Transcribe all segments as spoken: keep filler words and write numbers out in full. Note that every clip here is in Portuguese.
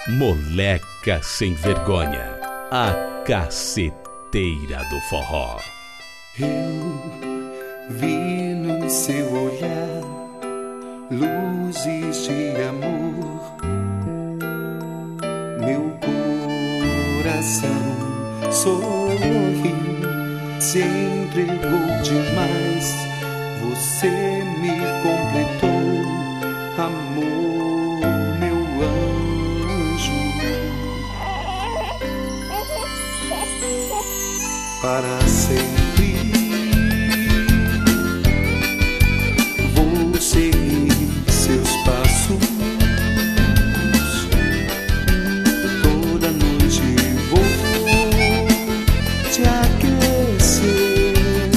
Moleca sem vergonha, a caceteira do forró. Eu vi no seu olhar luzes de amor. Meu coração sorriu, se entregou demais. Você me completou, amor, meu anjo. Para sempre vou seguir seus passos. Toda noite vou te aquecer,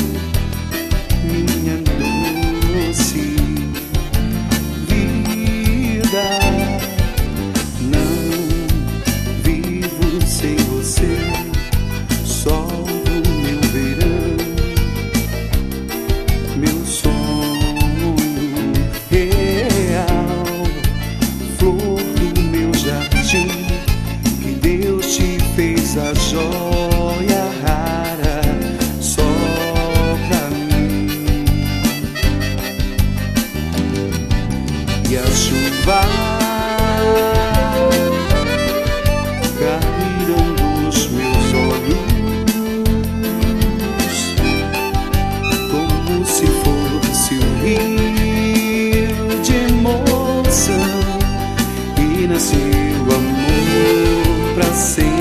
minha doce vida. Não vivo sem você, só a joia rara só pra mim. E a chuva caíram dos meus olhos como se fosse um rio de emoção, e nasceu amor pra sempre.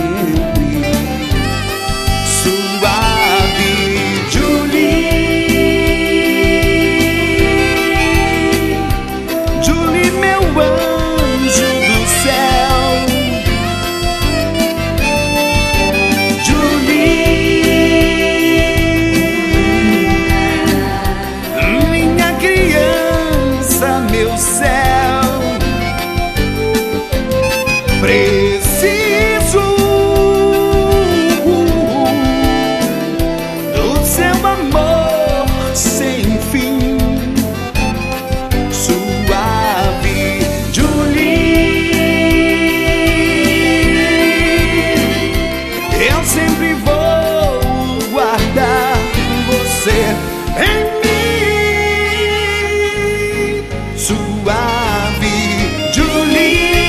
Meu céu, preciso do seu amor sem fim. Suave Julie, eu sempre vou guardar você em mim. Suave Julie.